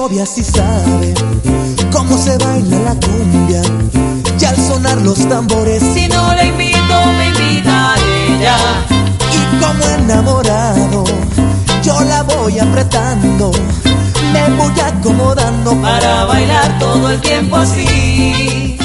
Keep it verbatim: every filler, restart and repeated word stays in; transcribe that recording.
novia sí sabe cómo se baila la cumbia, y al sonar los tambores, si no la invito me invita ella. Y como enamorado yo la voy apretando, me voy acomodando para bailar todo el tiempo así.